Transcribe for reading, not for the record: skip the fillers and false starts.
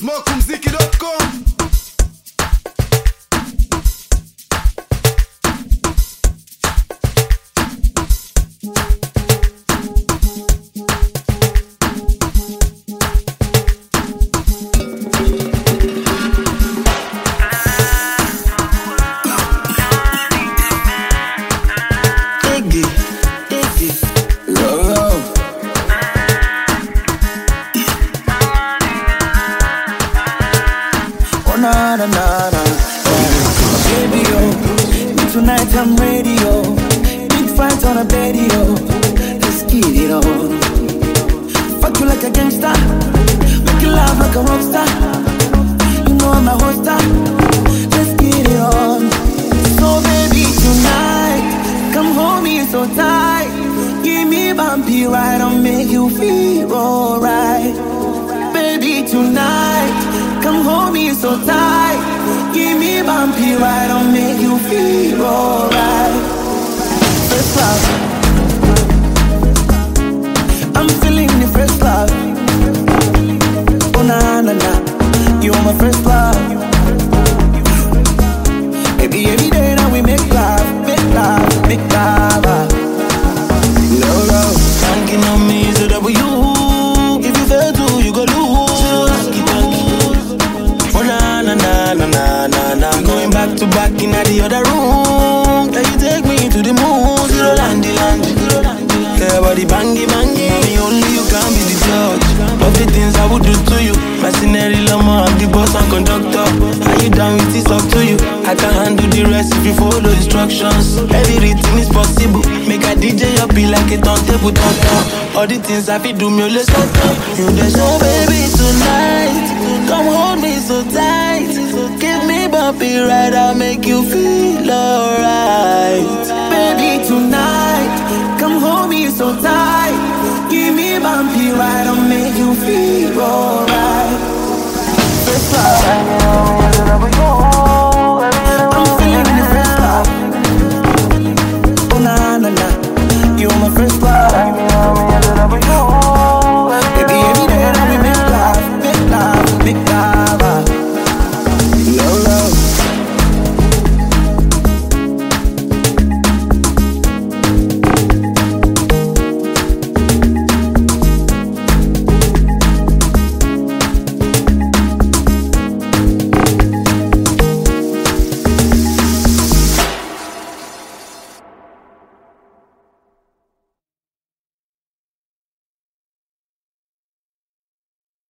Smokumziki.com. Na na na na, baby oh, tonight I'm ready oh. Big fight on a bed oh, let's get it on. Fuck you like a gangster, make you laugh like a rockstar. You know I'm a hoster, let's get it on. So baby tonight, come hold me so tight. Give me bumpy ride, I'll make you feel alright. Baby tonight, come hold me so tight. Give me bumpy ride, I'll make you feel alright. First love, I'm feeling the first love. Oh na na na, you're my first love. Baby every day now we make love, make love, make love. No love, banking on me is a W. If you fail to, you go lose. I'm going back to back in the other room. Can you take me to the moon? Zero landy. Care about the bangy. Only you can be the judge of the things I would do to you. Mercenary lama, I'm the boss and conductor. Are you down with it's up to you? I can handle the rest if you follow instructions. Everything is possible. Make a DJ up be like a turntable talker. All the things I feel do me, let's talk. You just know baby tonight.